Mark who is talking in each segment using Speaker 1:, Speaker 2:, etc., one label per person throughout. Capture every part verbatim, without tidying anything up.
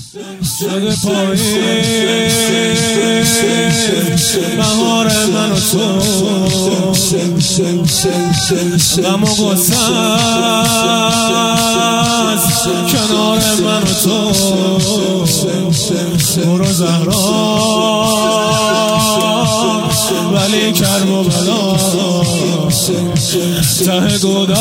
Speaker 1: شده پاییز بهار من و تو غم و غصه است کنار من و تو برو زهرا ولی کرب و بلا ته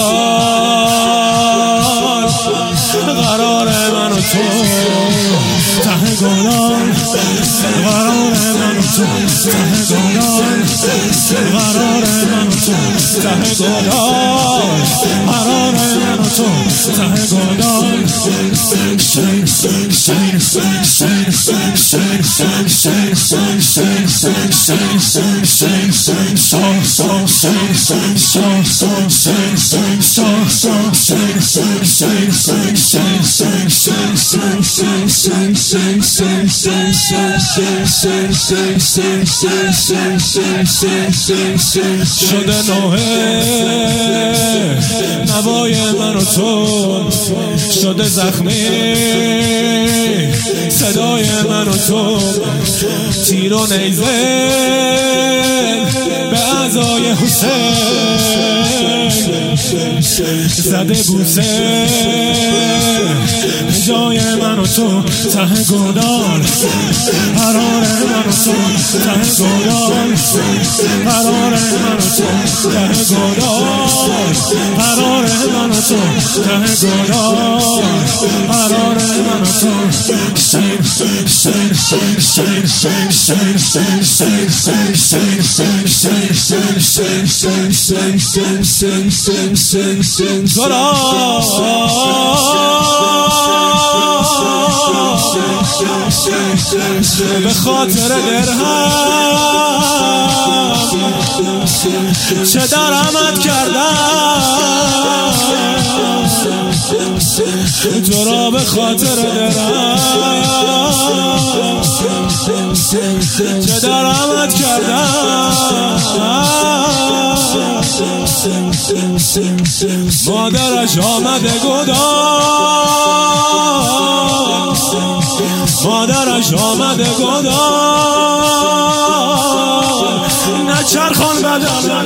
Speaker 1: گودال قرار من و تو ته گودال قرار من و تو ته گودال قرار من و تو ته گودال قرار من و تو ته گودال شین شین شین شین شین شین شین شین شین شین شین شین شین شین شین شین شو شین شین شو شین شین شو شین شین شین شین شین شین شین شین شین شین شین شین شده نوحه نوای من و تو شده زخمی صدای من و تو تیر و نیزه به اعضای حسین زده بوسه جای من و تو ته گودال قرار من و تو ته گودال قرار من و تو ته گودال قرار من و تو ته گودال قرار من و تو شین شین شین شین شین شین شین شین شین شین شین شین شین شین شین شین شین شین شین به خاطر درهم چه درآمد کردم تو را به خاطر درهم چه درآمد کردم مادرش آمده گودال مادرش آمده گودال نچرخان بدن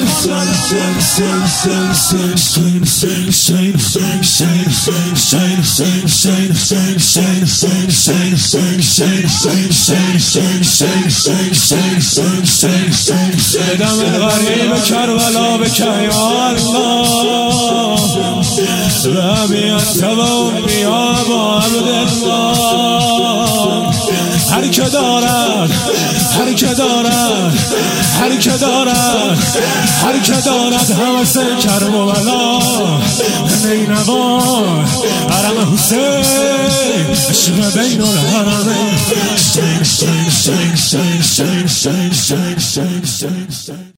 Speaker 1: دم غریب کربلا به یا الله ربی انت و امی با عبدالله هر که دارد هر که دارد هر که دارد هر که دارد هوس کرب و بلا نینوا حرم حسین عشق بین الحرمین شین شین شین شین شین شین شین شین